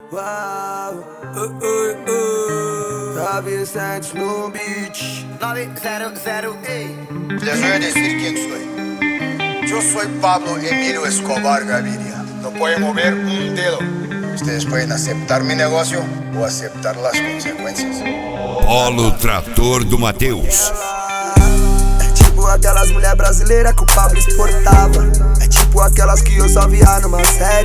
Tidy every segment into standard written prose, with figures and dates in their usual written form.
Uau, Vicente no beat 900, Les voy a decir quién soy. Yo soy Pablo Emilio Escobar Gaviria. No pueden mover un dedo. Ustedes pueden aceptar mi negocio ou aceptar las consecuencias. Polo Trator do Mateus. É tipo aquelas mulher brasileiras que o Pablo exportava. É tipo aquelas que eu só via numa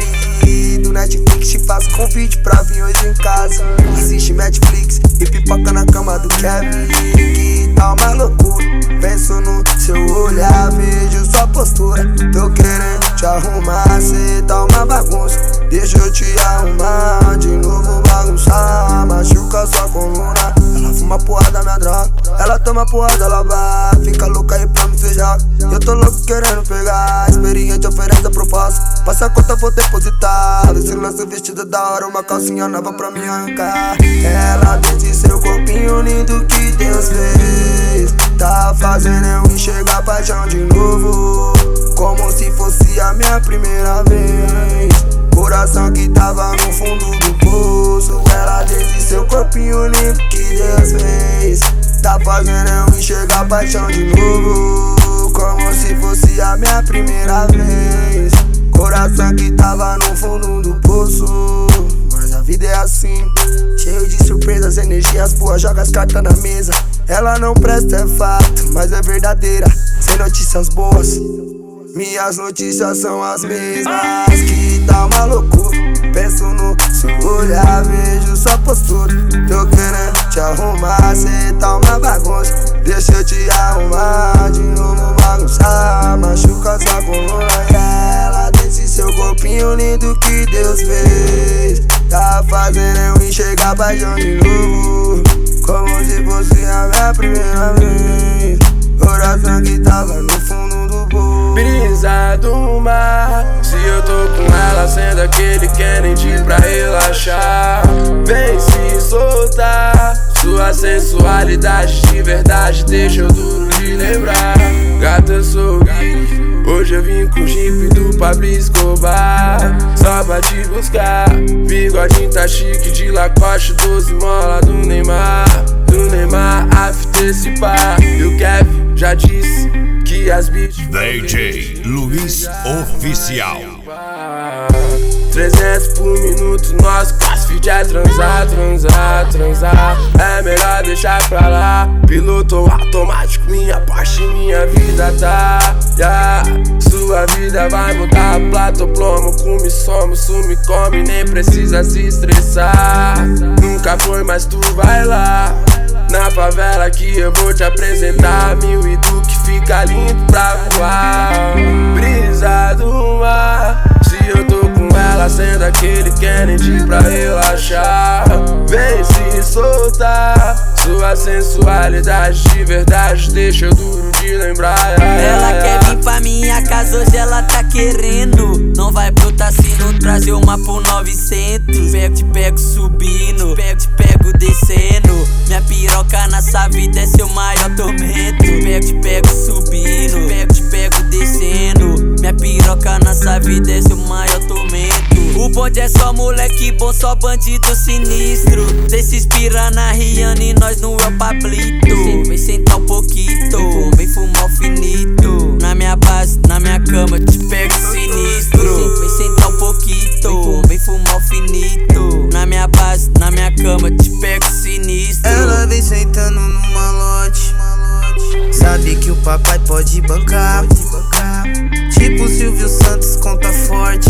série do Netflix. Te faz convite pra vir hoje em casa. Assiste Netflix e pipoca na cama do Kevin. Que tá uma loucura. Penso no seu olhar, vejo sua postura. Tô querendo te arrumar, cê tá uma bagunça. Deixa eu te arrumar, de novo bagunçar. Machuca sua coluna. Ela fuma porra da minha droga. Ela toma porrada, ela vai. Fica louca aí pra me sujar. Eu tô louco querendo pegar. Experiente oferece a proposta. Passa a conta, vou depositar. Esse lance vestido da hora, uma calcinha nova pra me arrancar. Ela desde seu corpinho lindo que Deus fez. Tá fazendo eu enxergar a paixão de novo, como se fosse a minha primeira vez. Coração que tava no fundo do poço. Ela desde seu corpinho lindo que Deus fez. Tá fazendo eu enxergar a paixão de novo, como se fosse a minha primeira vez. Coração que tava no fundo do poço. Mas a vida é assim, cheio de surpresas, energias boas, joga as cartas na mesa. Ela não presta, é fato, mas é verdadeira. Sem notícias boas, minhas notícias são as mesmas. Que tá uma loucura. Penso no seu olhar, vejo sua postura. Tô querendo te arrumar, cê tá uma bagunça. Deixa eu te arrumar, de novo bagunçar. Machuca sua coluna e ela desce seu corpinho lindo que Deus fez. Tá fazendo eu enxergar a paixão de novo, como se fosse a minha primeira vez. Coração que tava no fundo do poço. Brisa do mar, se eu tô com ela, sendo aquele Kennedy pra relaxar. Vem se soltar, sua sensualidade de verdade deixa eu duro de lembrar. Gata, eu sou Gui, hoje eu vim com o Jeep do Pablo Escobar, só pra te buscar. Bigodinho tá chique de Lacoste, 12 mola do Neymar. After esse pá, e o Kevin já disse que as beats DJ Luiz Oficial. 300 por minuto, nosso crossfit é transar. É melhor deixar pra lá. Piloto automático, minha Porsche, minha vida tá. Sua vida vai mudar, plato plomo, come, some, sume, come, nem precisa se estressar. Nunca foi, mas tu vai lá. Na favela que eu vou te apresentar. Mil e Duque fica lindo pra voar. Brisa do mar, se eu tô com ela, sendo aquele Kennedy pra relaxar. Vem se soltar, sua sensualidade de verdade deixa eu duro de lembrar. Ela quer vir pra minha casa, hoje ela tá querendo. Não vai pro Tassino trazer uma por 900. Te pego subindo, te pego descendo. Minha piroca nessa vida é seu maior tormento. Te pego subindo, te pego descendo. Minha piroca nessa vida é seu maior tormento. O bonde é só moleque bom, só bandido sinistro. Cê se inspira na Rihanna e nós no El Pablito. Vem sentar um pouquinho, vem fumar o finito. Na minha base, na minha cama, te pego sinistro. Vem sentar um pouquinho, vem fumar o finito. Na minha base, na minha cama, te pego sinistro. Ela vem sentando no malote, sabe que o papai pode bancar. Tipo Silvio Santos, conta forte.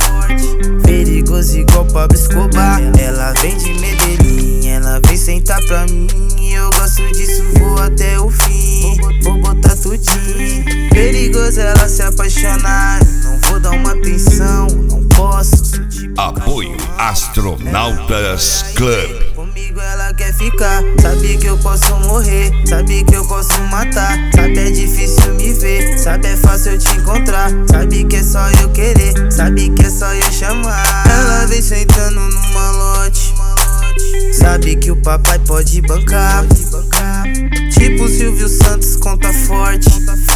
Perigoso igual Pablo Escobar. Ela vem de Medellín, ela vem sentar pra mim. Eu gosto disso, vou até o fim. Vou botar tudinho. Perigoso ela se apaixonar. Não vou dar uma atenção, não posso. Apoio Astronautas Club. Comigo ela quer ficar, sabe que eu posso morrer, sabe que eu posso matar. Sabe é difícil me ver, sabe é fácil eu te encontrar. Sabe que é só eu querer, sabe que é só eu chamar. Ela vem sentando no malote, sabe que o papai pode bancar. Tipo Silvio Santos, conta forte.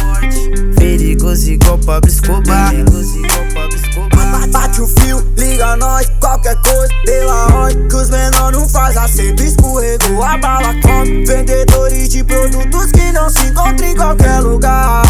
Perigoso igual Pablo Escobar. Bate o fio, liga nós, qualquer coisa pela hora. a bala come. Vendedores de produtos que não se encontram em qualquer lugar,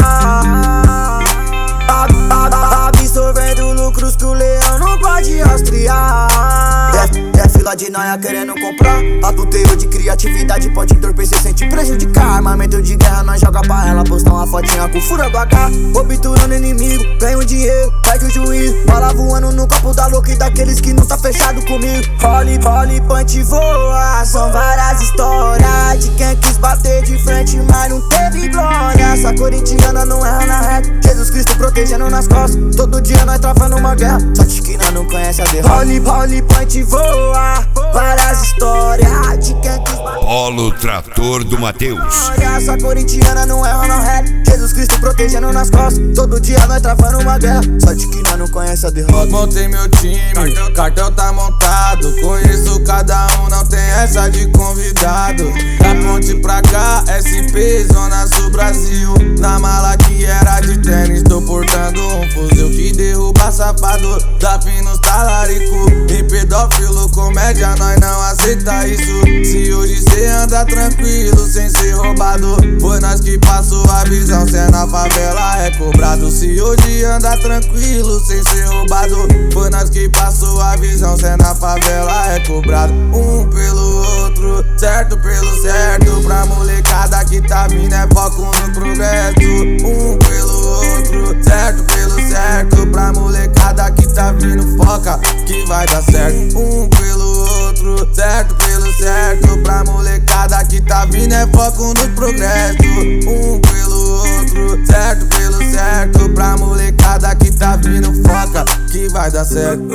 absorvendo lucros que o leão não pode rastrear. É fila de noia querendo comprar. Adulterio de criatividade pode entorpecer sem te prejudicar. Armamento de guerra, nós joga pra ela postar uma fotinha com fura do AK. Obturando inimigo, ganho dinheiro, perde o juízo. Bala voando no copo da louca e daqueles que não tá fechado comigo. Role, punch, voa. São várias histórias de quem quis bater de frente, mas não teve glória. Essa corintiana não erra na reta. Jesus Cristo protegendo nas costas. Todo dia nós travando uma guerra, só de que nós não conhece a derrota. Role, punch, voa. Várias histórias de quem quis bater. Polo Trator do Mateus. Essa corintiana não erra na reta. Jesus Cristo protegendo nas costas. Todo dia nós travando uma guerra, só de que nós não conhece a derrota. Montei meu time, cartel tá montado. Conheço cada um, não tem essa de convidado. Da ponte pra cá, SP, Zona Sul Brasil. Na mala que era de tênis, tô portando um fuzil que derruba safado, dá fim nos talarico. E pedófilo, comédia, nós não aceita isso. Se hoje cê anda tranquilo, sem ser roubado, foi nós que passou a visão, cê na favela é cobrado. Se hoje anda tranquilo, sem ser roubado, foi nós que passou a visão, cê na favela é cobrado. Um pelo outro, certo pelo certo, pra molecada que tá vindo é foco no progresso. Um pelo outro, certo pelo certo, pra molecada que tá vindo foca que vai dar certo. Um pelo outro, certo pelo certo, pra molecada que tá vindo é foco no progresso. Um pelo outro, certo pelo certo, pra molecada que tá vindo foca que vai dar certo.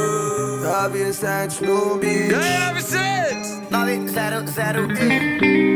Tá Vicente no beat. 900,